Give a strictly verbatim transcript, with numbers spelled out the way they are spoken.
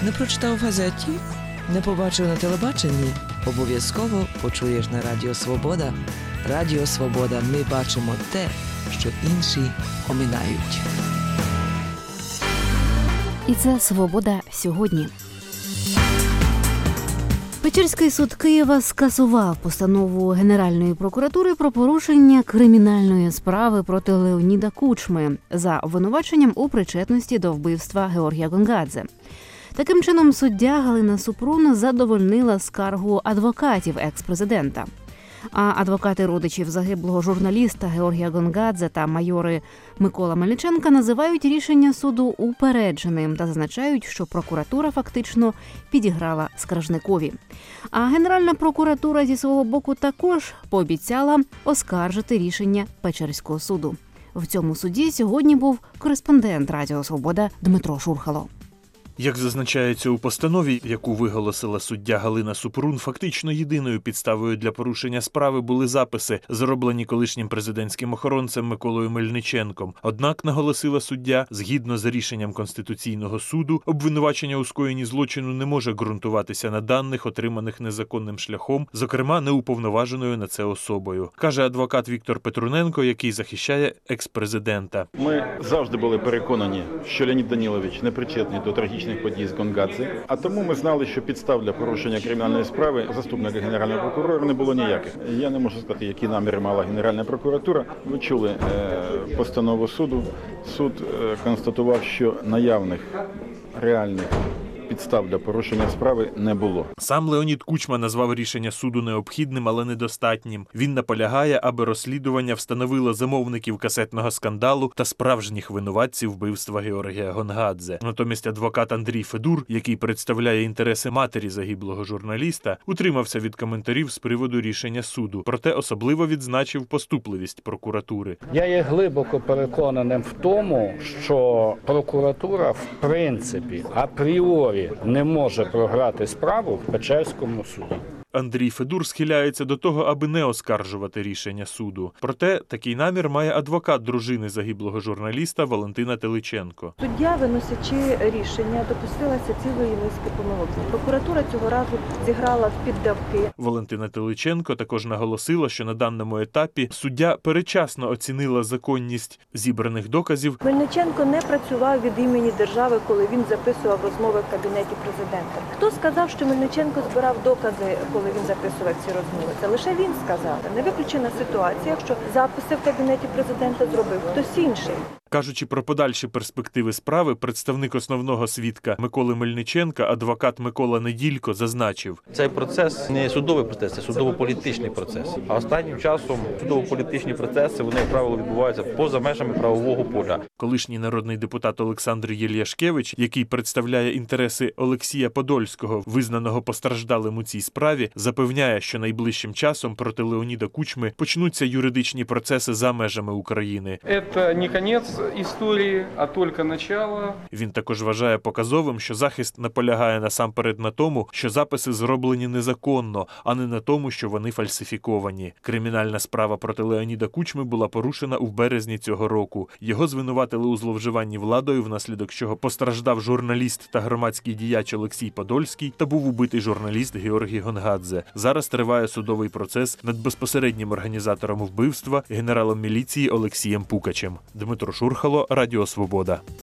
Не прочитав в газеті? Не побачив на телебаченні? Обов'язково почуєш на Радіо Свобода. Радіо Свобода. Ми бачимо те, що інші оминають. І це «Свобода сьогодні». Печерський суд Києва скасував постанову Генеральної прокуратури про порушення кримінальної справи проти Леоніда Кучми за обвинуваченням у причетності до вбивства Георгія Гонгадзе. Таким чином, суддя Галина Супрун задовольнила скаргу адвокатів екс-президента. А адвокати родичів загиблого журналіста Георгія Гонгадзе та майори Микола Мельниченка називають рішення суду упередженим та зазначають, що прокуратура фактично підіграла Скаржникові. А Генеральна прокуратура зі свого боку також пообіцяла оскаржити рішення Печерського суду. В цьому суді сьогодні був кореспондент Радіо Свобода Дмитро Шурхало. Як зазначається у постанові, яку виголосила суддя Галина Супрун, фактично єдиною підставою для порушення справи були записи, зроблені колишнім президентським охоронцем Миколою Мельниченком. Однак, наголосила суддя, згідно з рішенням Конституційного суду, обвинувачення у скоєнні злочину не може ґрунтуватися на даних, отриманих незаконним шляхом, зокрема неуповноваженою на це особою, каже адвокат Віктор Петруненко, який захищає екс-президента. Ми завжди були переконані, що Леонід Данилович не причетний до трагічних подій з Гонгадзе, а тому ми знали, що підстав для порушення кримінальної справи заступника Генерального прокурора не було ніяких. Я не можу сказати, які наміри мала Генеральна прокуратура. Ви чули е, постанову суду. Суд е, констатував, що наявних реальних підстав для порушення справи не було. Сам Леонід Кучма назвав рішення суду необхідним, але недостатнім. Він наполягає, аби розслідування встановило замовників касетного скандалу та справжніх винуватців вбивства Георгія Гонгадзе. Натомість адвокат Андрій Федур, який представляє інтереси матері загиблого журналіста, утримався від коментарів з приводу рішення суду. Проте особливо відзначив поступливість прокуратури. Я є глибоко переконаним в тому, що прокуратура в принципі апріорі не може програти справу в Печерському суді. Андрій Федур схиляється до того, аби не оскаржувати рішення суду. Проте такий намір має адвокат дружини загиблого журналіста Валентина Теличенко. Суддя, виносячи рішення, допустилася цілої низки помилок. Прокуратура цього разу зіграла в піддавки. Валентина Теличенко також наголосила, що на даному етапі суддя передчасно оцінила законність зібраних доказів. Мельниченко не працював від імені держави, коли він записував розмови в кабінеті президента. Хто сказав, що Мельниченко збирав докази, коли він записував ці розмови? Це лише він сказав. Не виключена ситуація, що записи в кабінеті президента зробив хтось інший. Кажучи про подальші перспективи справи, представник основного свідка Миколи Мельниченка, адвокат Микола Неділько, зазначив: цей процес не судовий процес, це судово-політичний процес. А останнім часом судово-політичні процеси, вони, як правило, відбуваються поза межами правового поля. Колишній народний депутат Олександр Єльяшкевич, який представляє інтереси Олексія Подольського, визнаного постраждалим у цій справі, запевняє, що найближчим часом проти Леоніда Кучми почнуться юридичні процеси за межами України. Це не кінець історії, а тільки начало. Він також вважає показовим, що захист наполягає насамперед на тому, що записи зроблені незаконно, а не на тому, що вони фальсифіковані. Кримінальна справа проти Леоніда Кучми була порушена у березні цього року. Його звинуватили у зловживанні владою, внаслідок чого постраждав журналіст та громадський діяч Олексій Подольський та був убитий журналіст Георгій Гонгадзе. Зараз триває судовий процес над безпосереднім організатором вбивства, генералом міліції Олексієм Пукачем. Дмитро Шурхало, Радіо Свобода.